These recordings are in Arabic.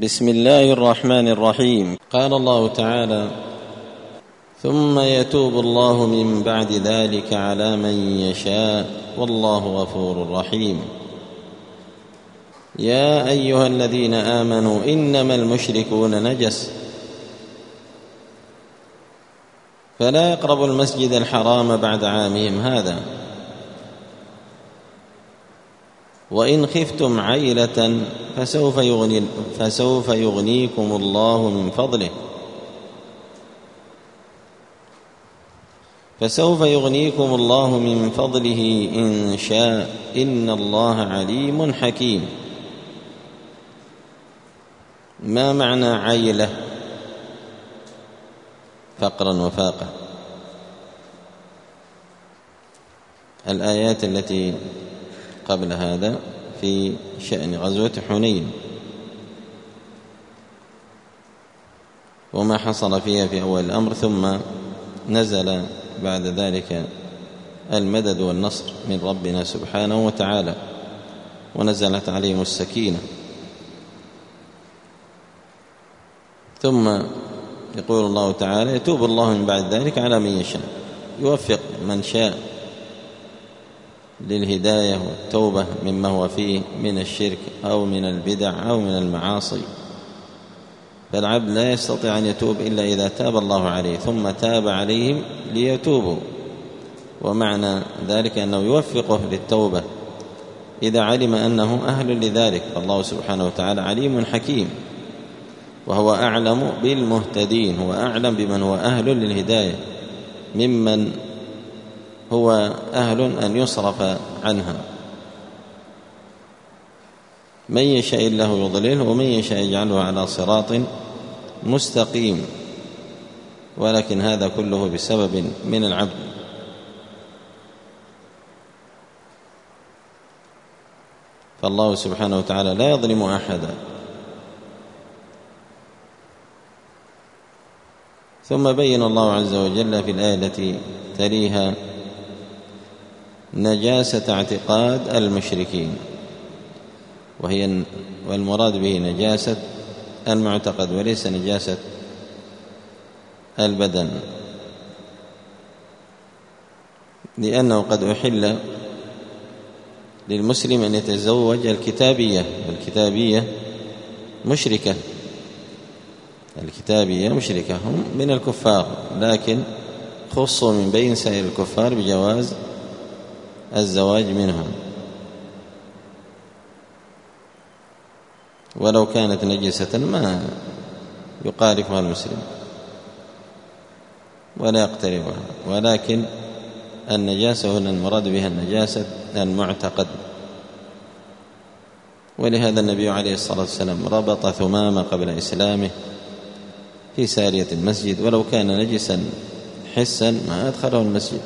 بسم الله الرحمن الرحيم. قال الله تعالى: ثم يتوب الله من بعد ذلك على من يشاء والله غفور رحيم. يا أيها الذين آمنوا إنما المشركون نجس فلا يقربوا المسجد الحرام بعد عامهم هذا، وإن خفتم عيلة فسوف يغنيكم الله من فضله، إن شاء، إن الله عليم حكيم. ما معنى عيلة؟ فقرا وفاقة. الآيات التي قبل هذا في شأن غزوة حنين وما حصل فيها في أول الأمر، ثم نزل بعد ذلك المدد والنصر من ربنا سبحانه وتعالى، ونزلت عليهم السكينة. ثم يقول الله تعالى: يتوب الله من بعد ذلك على من يشاء، يوفق من شاء للهداية والتوبة مما هو فيه من الشرك أو من البدع أو من المعاصي. فالعبد لا يستطيع أن يتوب إلا إذا تاب الله عليه ثم تاب عليهم ليتوبوا، ومعنى ذلك أنه يوفقه للتوبة إذا علم أنه أهل لذلك. فالله سبحانه وتعالى عليم حكيم، وهو أعلم بالمهتدين، هو أعلم بمن هو أهل للهداية ممن هو أهل أن يصرف عنها. من يشاء الله يضلله ومن يشاء يجعله على صراط مستقيم، ولكن هذا كله بسبب من العبد. فالله سبحانه وتعالى لا يظلم أحدا. ثم بين الله عز وجل في الآية التي تليها نجاسة اعتقاد المشركين، والمراد به نجاسة المعتقد وليس نجاسة البدن، لأنه قد أحل للمسلم أن يتزوج الكتابية، والكتابية مشركة، هم من الكفار، لكن خصوا من بين سائر الكفار بجواز الزواج منهم، ولو كانت نجسة ما يقارفها المسلم ولا يقتربها، ولكن النجاسة هنا المراد بها النجاسة المعتقد. ولهذا النبي عليه الصلاة والسلام ربط ثمامة قبل إسلامه في سارية المسجد، ولو كان نجسا حسا ما أدخله المسجد.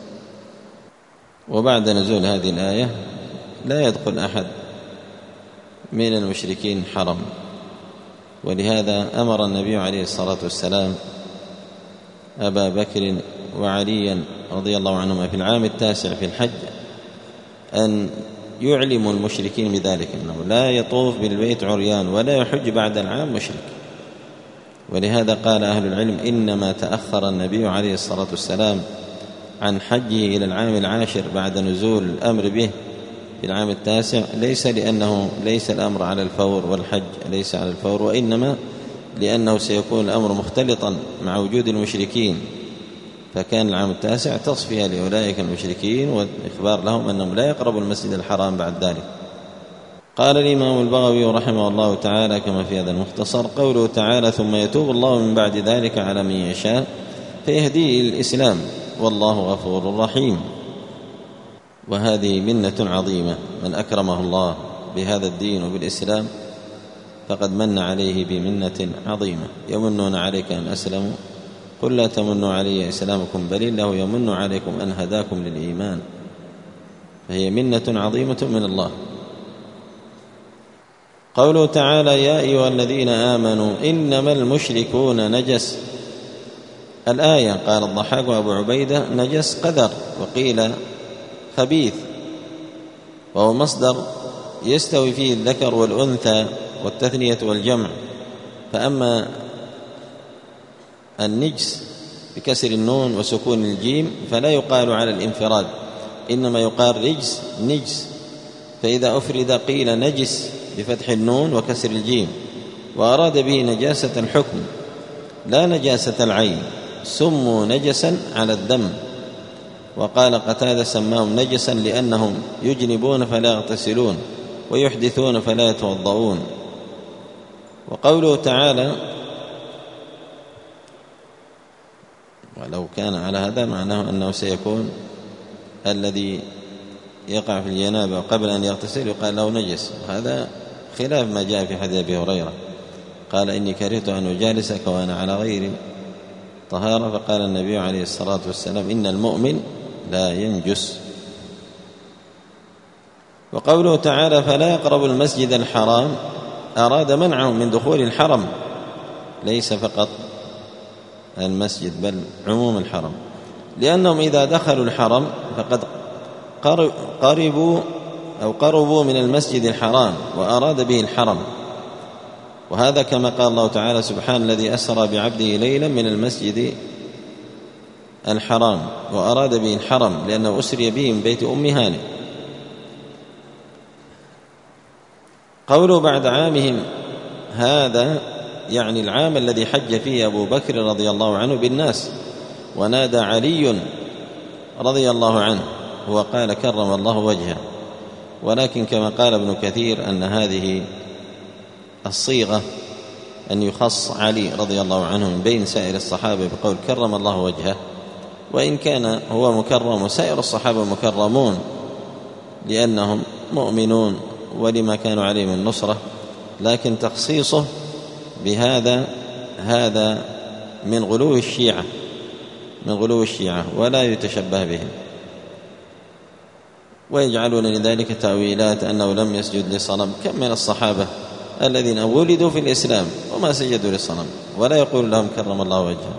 وبعد نزول هذه الآية لا يدخل أحد من المشركين حرم، ولهذا أمر النبي عليه الصلاة والسلام أبا بكر وعليا رضي الله عنهما في العام 9 في الحج أن يعلموا المشركين بذلك، أنه لا يطوف بالبيت عريان ولا يحج بعد العام مشرك. ولهذا قال أهل العلم: إنما تأخر النبي عليه الصلاة والسلام عن حجه إلى العام 10 بعد نزول الأمر به في العام 9 ليس لأنه ليس الأمر على الفور، والحج ليس على الفور، وإنما لأنه سيكون الأمر مختلطا مع وجود المشركين، فكان العام 9 تصفية لأولئك المشركين والإخبار لهم أنهم لا يقربوا المسجد الحرام بعد ذلك. قال الإمام البغوي رحمه الله تعالى كما في هذا المختصر: قوله تعالى: ثم يتوب الله من بعد ذلك على من يشاء، فيهديه إلى الإسلام والله غفور رحيم. وهذه منة عظيمة، من أكرمه الله بهذا الدين وبالإسلام فقد من عليه بمنة عظيمة. يمنون عليك أن أسلموا قل لا تمنوا علي إسلامكم بل الله يمن عليكم أن هداكم للإيمان. فهي منة عظيمة من الله. قوله تعالى: يا أيها الذين آمنوا إنما المشركون نجس. الآية قال الضحاك وأبو عبيدة: نجس قذر، وقيل خبيث، وهو مصدر يستوي فيه الذكر والأنثى والتثنية والجمع. فأما النجس بكسر النون وسكون الجيم فلا يقال على الانفراد، إنما يقال رجس نجس، فإذا أفرد قيل نجس بفتح النون وكسر الجيم، وأراد به نجاسة الحكم لا نجاسة العين، سموا نجسا على الدم. وقال قتادة سماهم نجسا لأنهم يجنبون فلا يغتسلون ويحدثون فلا يتوضؤون. وقوله تعالى ولو كان على هذا معناه أنه سيكون الذي يقع في الجنابة قبل أن يغتسل يقال له نجس، هذا خلاف ما جاء في حديث أبي هريرة قال إني كرهت أن أجالسك وأنا على غير طهارة، فقال النبي عليه الصلاة والسلام إن المؤمن لا ينجس. وقوله تعالى فلا يقرب المسجد الحرام أراد منعهم من دخول الحرم، ليس فقط المسجد بل عموم الحرم، لأنهم إذا دخلوا الحرم فقد قربوا من المسجد الحرام وأراد به الحرم. وهذا كما قال الله تعالى سبحان الذي أسرى بعبده ليلا من المسجد الحرام وأراد به الحرم، لأنه أسري به من بيت أم هانئ. قوله بعد عامهم هذا يعني العام الذي حج فيه أبو بكر رضي الله عنه بالناس، ونادى علي رضي الله عنه وقال كرم الله وجهه. ولكن كما قال ابن كثير أن هذه الصيغة أن يخص علي رضي الله عنه من بين سائر الصحابة بقول كرم الله وجهه، وإن كان هو مكرم وسائر الصحابة مكرمون لأنهم مؤمنون ولما كانوا عليه من نصرة، لكن تخصيصه بهذا هذا من غلو الشيعة ولا يتشبه بهم، ويجعلون لذلك تأويلات أنه لم يسجد لصنم. كم من الصحابة الذين ولدوا في الإسلام وما سجدوا للصنم، ولا يقول لهم كرم الله وجهه،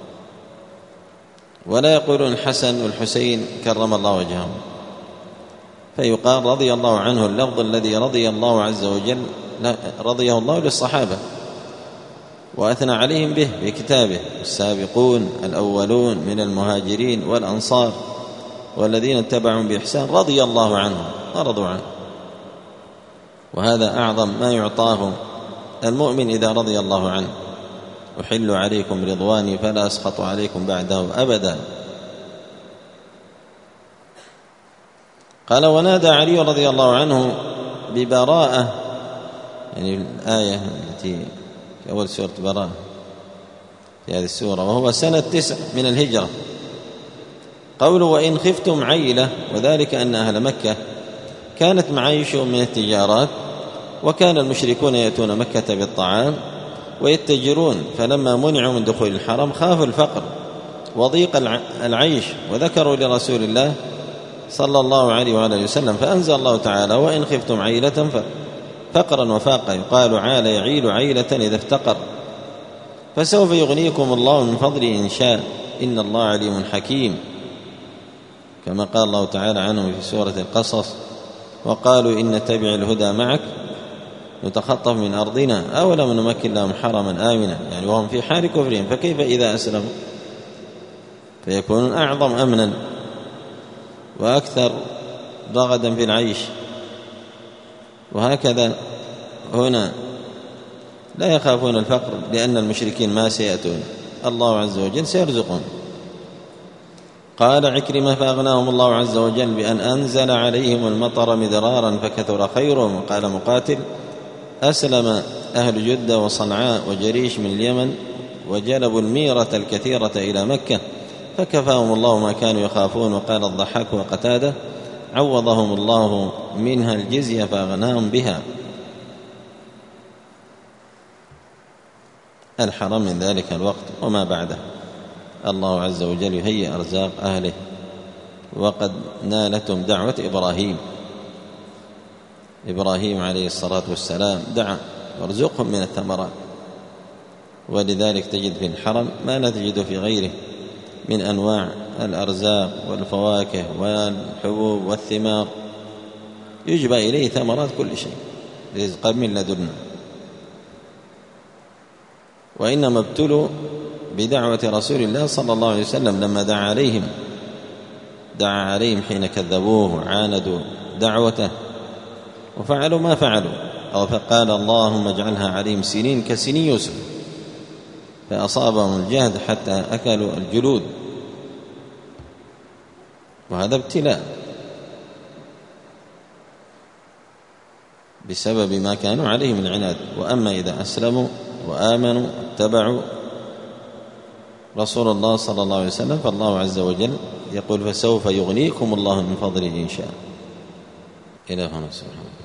ولا يقولون الحسن والحسين كرم الله وجههم، فيقال رضي الله عنه اللفظ الذي رضي الله عز وجل رضيه الله للصحابة وأثنى عليهم به في كتابه السابقون الأولون من المهاجرين والأنصار والذين اتبعهم بإحسان رضي الله عنهم ورضوا عنه. وهذا أعظم ما يعطاه المؤمن إذا رضي الله عنه، أحل عليكم رضواني فلا أسخط عليكم بعده أبدا. قال ونادى علي رضي الله عنه ببراءة، يعني الآية التي في أول سورة براءة في هذه السورة، وهو سنة 9 من الهجرة. قوله وإن خفتم عيلة، وذلك أن أهل مكة كانت معايشهم من التجارات، وكان المشركون يأتون مكة بالطعام ويتجرون، فلما منعوا من دخول الحرم خافوا الفقر وضيق العيش، وذكروا لرسول الله صلى الله عليه وآله وسلم، فأنزل الله تعالى وإن خفتم عيلة فقرا وفاقا، يقال عال يعيل عيلة إذا افتقر، فسوف يغنيكم الله من فضله إن شاء إن الله عليم حكيم، كما قال الله تعالى عنهم في سورة القصص وقالوا إن نتبع الهدى معك نتخطف من أرضنا أولم نمكن لهم حرما آمنا، يعني وهم في حال كفرهم، فكيف إذا أسلموا فيكونون أعظم أمنا وأكثر رغدا في العيش. وهكذا هنا لا يخافون الفقر لأن المشركين ما سيأتون، الله عز وجل سيرزقهم. قال عكرمة فأغناهم الله عز وجل بأن أنزل عليهم المطر مدرارا فكثر خيرهم. وقال مقاتل أسلم أهل جدة وصنعاء وجريش من اليمن وجلبوا الميرة الكثيرة إلى مكة فكفاهم الله ما كانوا يخافون. وقال الضحاك وقتادة عوضهم الله منها الجزية فأغناهم بها. الحرم من ذلك الوقت وما بعده الله عز وجل يهيئ أرزاق أهله، وقد نالتهم دعوة إبراهيم عليه الصلاة والسلام دعا وارزقهم من الثمرات، ولذلك تجد في الحرم ما لا تجد في غيره من أنواع الأرزاق والفواكه والحبوب والثمار، يجبى إليه ثمرات كل شيء رزقا من لدنا. وإنما ابتلوا بدعوة رسول الله صلى الله عليه وسلم لما دعا عليهم حين كذبوه وعاندوا دعوته وفعلوا ما فعلوا، أو فقال اللهم اجعلها عليهم سنين كسني يوسف، فأصابهم الجهد حتى أكلوا الجلود، وهذا ابتلاء بسبب ما كانوا عليه من عناد. وأما إذا أسلموا وآمنوا اتبعوا رسول الله صلى الله عليه وسلم فالله عز وجل يقول فسوف يغنيكم الله من فضله إن شاء. إلى هنا سبحانه.